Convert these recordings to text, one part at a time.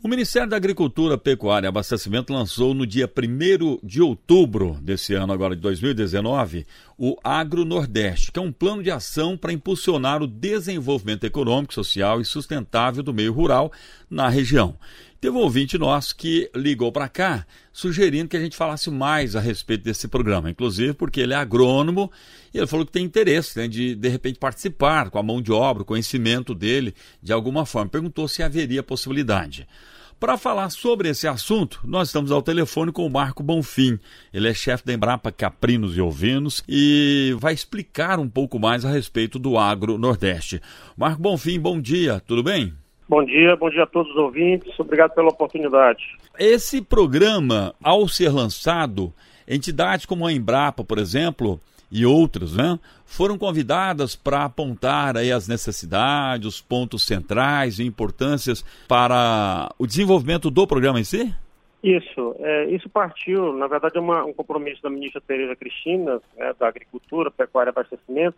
O Ministério da Agricultura, Pecuária e Abastecimento lançou no dia 1º de outubro desse ano, agora de 2019, o Agro Nordeste, que é um plano de ação para impulsionar o desenvolvimento econômico, social e sustentável do meio rural na região. Teve um ouvinte nosso que ligou para cá sugerindo que a gente falasse mais a respeito desse programa, inclusive porque ele é agrônomo e ele falou que tem interesse, né, de repente participar com a mão de obra, o conhecimento dele de alguma forma. Perguntou se haveria possibilidade. Para falar sobre esse assunto, nós estamos ao telefone com o Marco Bonfim. Ele é chefe da Embrapa Caprinos e Ovinos e vai explicar um pouco mais a respeito do Agro Nordeste. Marco Bonfim, bom dia, tudo bem? Bom dia a todos os ouvintes, obrigado pela oportunidade. Esse programa, ao ser lançado, entidades como a Embrapa, por exemplo, e outras, né, foram convidadas para apontar aí as necessidades, os pontos centrais e importâncias para o desenvolvimento do programa em si? Isso partiu, na verdade, um compromisso da ministra Tereza Cristina, né, da Agricultura, Pecuária e Abastecimento,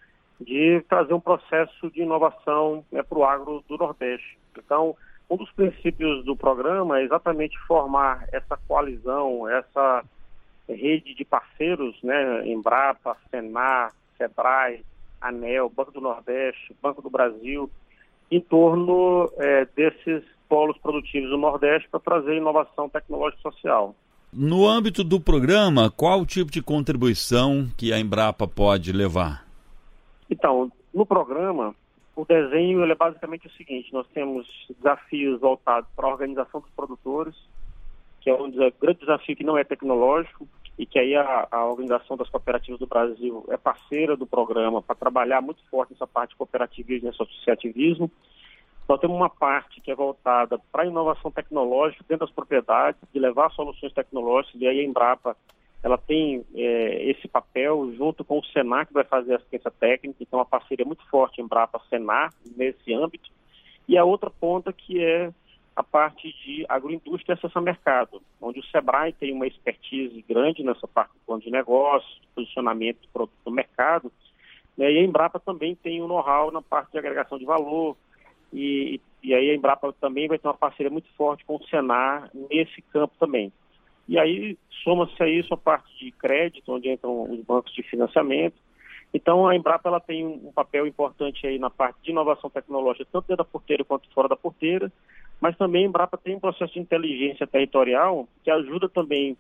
de trazer um processo de inovação, né, para o agro do Nordeste. Então, um dos princípios do programa é exatamente formar essa coalizão, essa rede de parceiros, né, Embrapa, Senar, Sebrae, ANEEL, Banco do Nordeste, Banco do Brasil, em torno desses polos produtivos do Nordeste para trazer inovação tecnológica e social. No âmbito do programa, qual o tipo de contribuição que a Embrapa pode levar? Então, no programa, o desenho ele é basicamente o seguinte: nós temos desafios voltados para a organização dos produtores, que é um grande desafio que não é tecnológico, e que aí a Organização das Cooperativas do Brasil é parceira do programa para trabalhar muito forte nessa parte de cooperativismo e associativismo. Nós temos uma parte que é voltada para a inovação tecnológica dentro das propriedades, de levar soluções tecnológicas, e aí a Embrapa ela tem esse papel junto com o Senar, que vai fazer a assistência técnica, então uma parceria muito forte Embrapa-Senar nesse âmbito. E a outra ponta que é a parte de agroindústria e acesso ao mercado, onde o Sebrae tem uma expertise grande nessa parte do plano de negócio, de posicionamento do produto no mercado, né? E a Embrapa também tem um know-how na parte de agregação de valor, e aí a Embrapa também vai ter uma parceria muito forte com o Senar nesse campo também. E aí soma-se a isso a parte de crédito, onde entram os bancos de financiamento. Então a Embrapa ela tem um papel importante aí na parte de inovação tecnológica, tanto dentro da porteira quanto fora da porteira, mas também a Embrapa tem um processo de inteligência territorial que ajudou também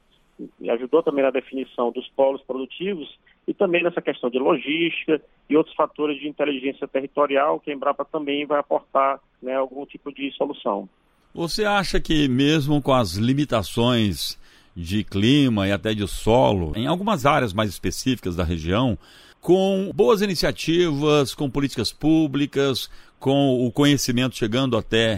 na definição dos polos produtivos e também nessa questão de logística e outros fatores de inteligência territorial que a Embrapa também vai aportar, né, algum tipo de solução. Você acha que mesmo com as limitações de clima e até de solo, em algumas áreas mais específicas da região, com boas iniciativas, com políticas públicas, com o conhecimento chegando até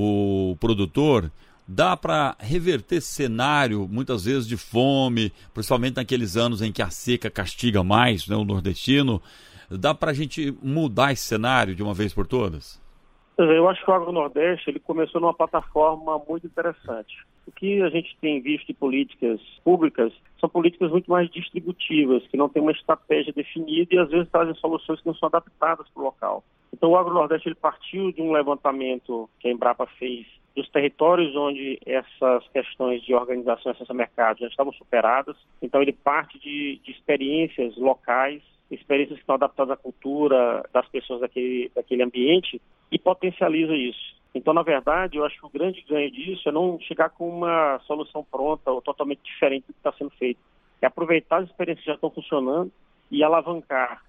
o produtor, dá para reverter esse cenário, muitas vezes de fome, principalmente naqueles anos em que a seca castiga mais, né, o nordestino? Dá para a gente mudar esse cenário de uma vez por todas? Eu acho que o Agro Nordeste ele começou numa plataforma muito interessante. O que a gente tem visto de políticas públicas são políticas muito mais distributivas, que não têm uma estratégia definida e às vezes trazem soluções que não são adaptadas para o local. Então o Agro Nordeste ele partiu de um levantamento que a Embrapa fez dos territórios onde essas questões de organização e acesso ao mercado já estavam superadas. Então ele parte de experiências locais, experiências que estão adaptadas à cultura das pessoas daquele ambiente e potencializa isso. Então, na verdade, eu acho que o grande ganho disso é não chegar com uma solução pronta ou totalmente diferente do que está sendo feito. É aproveitar as experiências que já estão funcionando e alavancar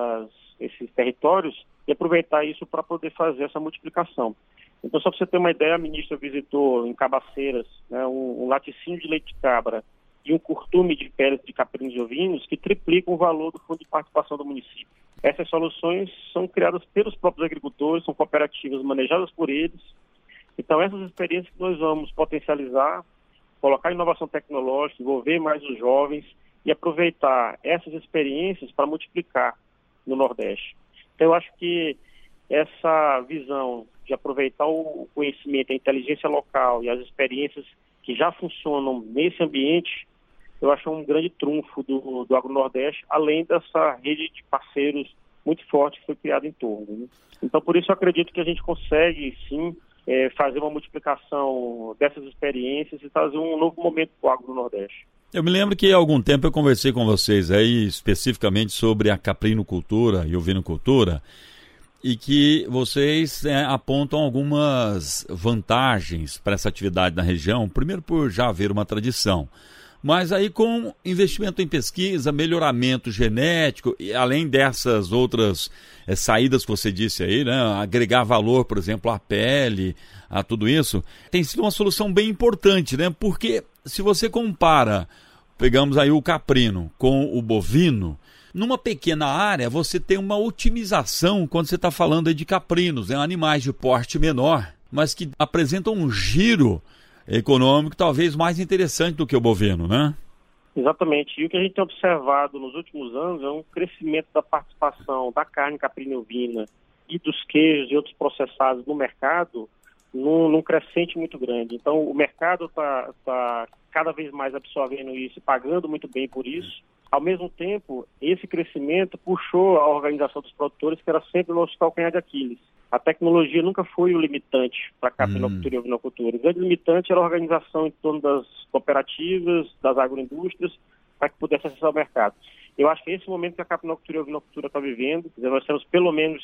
esses territórios e aproveitar isso para poder fazer essa multiplicação. Então, só para você ter uma ideia, a ministra visitou em Cabaceiras, né, um laticínio de leite de cabra e um curtume de peles de caprinos e ovinos que triplicam o valor do fundo de participação do município. Essas soluções são criadas pelos próprios agricultores, são cooperativas manejadas por eles. Então, essas experiências que nós vamos potencializar, colocar inovação tecnológica, envolver mais os jovens e aproveitar essas experiências para multiplicar no Nordeste. Então, eu acho que essa visão de aproveitar o conhecimento, a inteligência local e as experiências que já funcionam nesse ambiente, eu acho um grande trunfo do Agro Nordeste, além dessa rede de parceiros muito forte que foi criada em torno, né? Então, por isso eu acredito que a gente consegue, sim, fazer uma multiplicação dessas experiências e trazer um novo momento para o agro do Nordeste. Eu me lembro que há algum tempo eu conversei com vocês aí especificamente sobre a caprinocultura e ovinocultura e que vocês apontam algumas vantagens para essa atividade na região, primeiro por já haver uma tradição, mas aí com investimento em pesquisa, melhoramento genético, e além dessas outras saídas que você disse aí, né, agregar valor, por exemplo, à pele, a tudo isso, tem sido uma solução bem importante, né? Porque se você compara, pegamos aí o caprino com o bovino, numa pequena área você tem uma otimização quando você está falando aí de caprinos, né, animais de porte menor, mas que apresentam um giro econômico talvez mais interessante do que o bovino, né? Exatamente. E o que a gente tem observado nos últimos anos é um crescimento da participação da carne caprina ovina e dos queijos e outros processados no mercado num crescente muito grande. Então, o mercado está cada vez mais absorvendo isso e pagando muito bem por isso. Ao mesmo tempo, esse crescimento puxou a organização dos produtores, que era sempre o nosso calcanhar de Aquiles. A tecnologia nunca foi o limitante para a caprinocultura e ovinocultura. O grande limitante era a organização em torno das cooperativas, das agroindústrias, para que pudesse acessar o mercado. Eu acho que é esse momento que a caprinocultura e a ovinocultura está vivendo. Quer dizer, nós temos pelo menos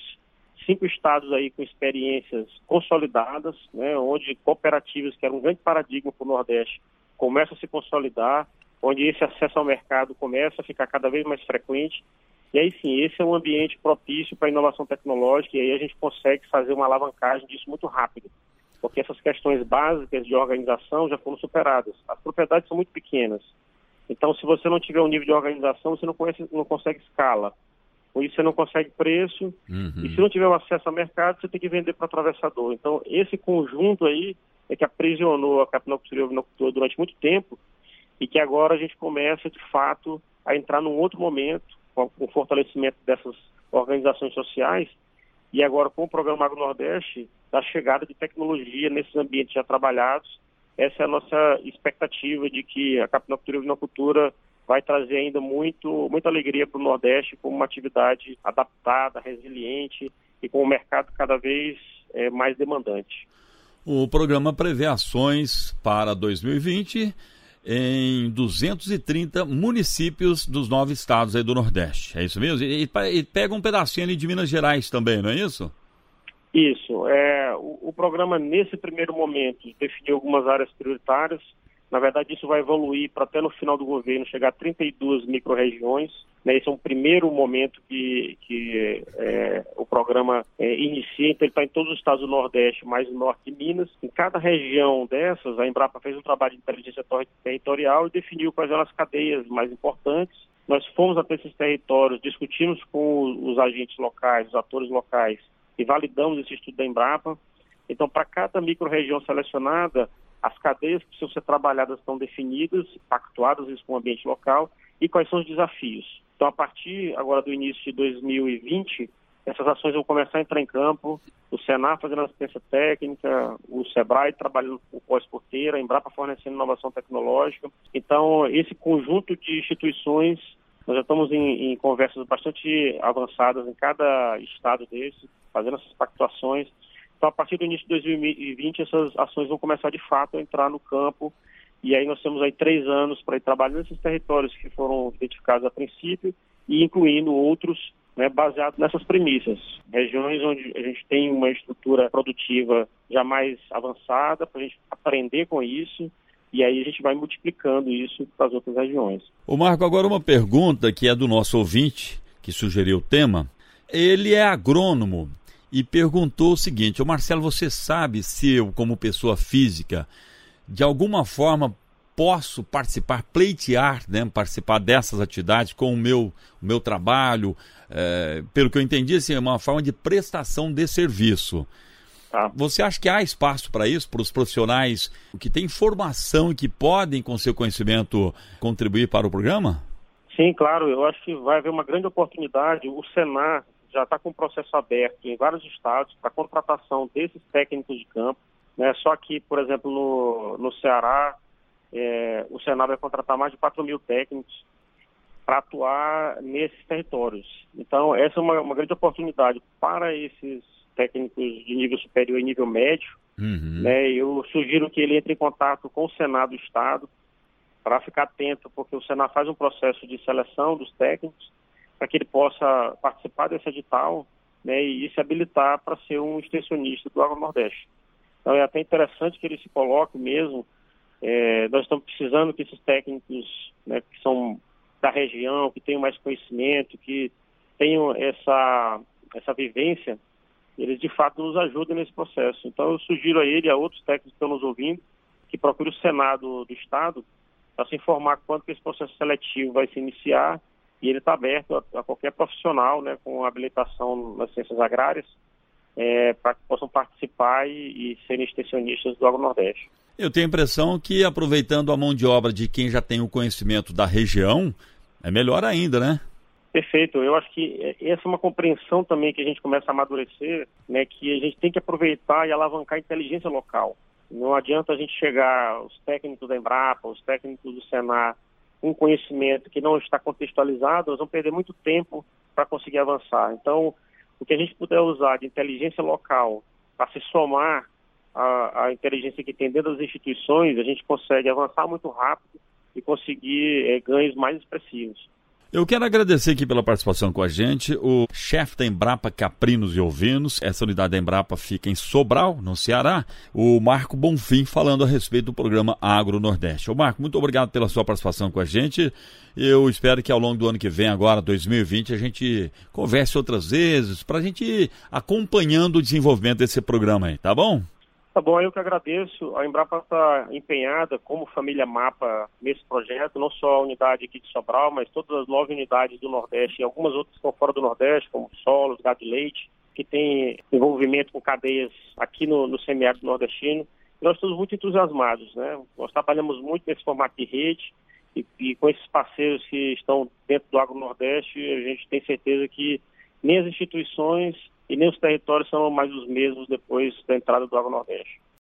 5 estados aí com experiências consolidadas, né, onde cooperativas, que era um grande paradigma para o Nordeste, começam a se consolidar, onde esse acesso ao mercado começa a ficar cada vez mais frequente. E aí sim, esse é um ambiente propício para a inovação tecnológica e aí a gente consegue fazer uma alavancagem disso muito rápido, porque essas questões básicas de organização já foram superadas. As propriedades são muito pequenas, então se você não tiver um nível de organização, você não consegue escala. Com isso você não consegue preço, e se não tiver o acesso ao mercado, você tem que vender para o atravessador. Então esse conjunto aí é que aprisionou a caprinocultura e a ovinocultura durante muito tempo e que agora a gente começa de fato a entrar num outro momento, com o fortalecimento dessas organizações sociais e agora com o Programa Agro Nordeste, da chegada de tecnologia nesses ambientes já trabalhados. Essa é a nossa expectativa de que a caprinocultura e a ovinocultura vai trazer ainda muita alegria para o Nordeste como uma atividade adaptada, resiliente e com o mercado cada vez mais demandante. O programa prevê ações para 2020 em 230 municípios dos 9 estados aí do Nordeste. É isso mesmo? E pega um pedacinho ali de Minas Gerais também, não é isso? Isso. O programa, nesse primeiro momento, definiu algumas áreas prioritárias. Na verdade, isso vai evoluir para até no final do governo chegar a 32 micro-regiões. Né? Esse é um primeiro momento que o programa inicia. Então, ele está em todos os estados do Nordeste, mais no norte de Minas. Em cada região dessas, a Embrapa fez um trabalho de inteligência territorial e definiu quais eram as cadeias mais importantes. Nós fomos até esses territórios, discutimos com os agentes locais, os atores locais, e validamos esse estudo da Embrapa. Então, para cada micro-região selecionada, as cadeias que precisam ser trabalhadas estão definidas, pactuadas isso com o ambiente local, e quais são os desafios. Então, a partir agora do início de 2020, essas ações vão começar a entrar em campo, o Senar fazendo assistência técnica, o Sebrae trabalhando com pós-porteira, a Embrapa fornecendo inovação tecnológica. Então, esse conjunto de instituições, nós já estamos em conversas bastante avançadas em cada estado desse, fazendo essas pactuações. Então, a partir do início de 2020, essas ações vão começar, de fato, a entrar no campo. E aí nós temos aí 3 anos para ir trabalhando nesses territórios que foram identificados a princípio e incluindo outros, né, baseados nessas premissas. Regiões onde a gente tem uma estrutura produtiva já mais avançada, para a gente aprender com isso. E aí a gente vai multiplicando isso para as outras regiões. Ô Marco, agora uma pergunta que é do nosso ouvinte, que sugeriu o tema. Ele é agrônomo e perguntou o seguinte: ô Marcelo, você sabe se eu, como pessoa física, de alguma forma posso participar, pleitear, né, participar dessas atividades com o meu trabalho? Pelo que eu entendi, assim, é uma forma de prestação de serviço. Tá. Você acha que há espaço para isso, para os profissionais que têm formação e que podem, com seu conhecimento, contribuir para o programa? Sim, claro. Eu acho que vai haver uma grande oportunidade. O Senar já está com um processo aberto em vários estados para contratação desses técnicos de campo. Né? Só que, por exemplo, no Ceará, o Senar vai contratar mais de 4.000 técnicos para atuar nesses territórios. Então, essa é uma grande oportunidade para esses técnicos de nível superior e nível médio, né? Eu sugiro que ele entre em contato com o Senado do Estado para ficar atento, porque o Senado faz um processo de seleção dos técnicos para que ele possa participar desse edital, né, e se habilitar para ser um extensionista do Agronordeste. Então é até interessante que ele se coloque mesmo. Nós estamos precisando que esses técnicos, né, que são da região, que tenham mais conhecimento, que tenham essa vivência, eles de fato nos ajudem nesse processo. Então eu sugiro a ele e a outros técnicos que estão nos ouvindo que procure o Senado do Estado para se informar quando que esse processo seletivo vai se iniciar, e ele está aberto a qualquer profissional, né, com habilitação nas ciências agrárias, para que possam participar e serem extensionistas do Agronordeste. Eu tenho a impressão que, aproveitando a mão de obra de quem já tem o conhecimento da região, é melhor ainda, né? Perfeito. Eu acho que essa é uma compreensão também que a gente começa a amadurecer, né, que a gente tem que aproveitar e alavancar a inteligência local. Não adianta a gente chegar, os técnicos da Embrapa, os técnicos do Senar, um conhecimento que não está contextualizado, nós vamos perder muito tempo para conseguir avançar. Então, o que a gente puder usar de inteligência local para se somar à inteligência que tem dentro das instituições, a gente consegue avançar muito rápido e conseguir ganhos mais expressivos. Eu quero agradecer aqui pela participação com a gente o chefe da Embrapa Caprinos e Ovinos. Essa unidade da Embrapa fica em Sobral, no Ceará, o Marco Bonfim, falando a respeito do programa Agro Nordeste. Ô Marco, muito obrigado pela sua participação com a gente. Eu espero que ao longo do ano que vem, agora 2020, a gente converse outras vezes para a gente ir acompanhando o desenvolvimento desse programa aí, tá bom? Tá bom, eu que agradeço. A Embrapa está empenhada como família Mapa nesse projeto, não só a unidade aqui de Sobral, mas todas as 9 unidades do Nordeste e algumas outras que estão fora do Nordeste, como Solos, Gado e Leite, que tem envolvimento com cadeias aqui no semiárido nordestino. E nós estamos muito entusiasmados, né? Nós trabalhamos muito nesse formato de rede e com esses parceiros que estão dentro do Agro Nordeste, a gente tem certeza que nem as instituições e nem os territórios são mais os mesmos depois da entrada do Agronordeste.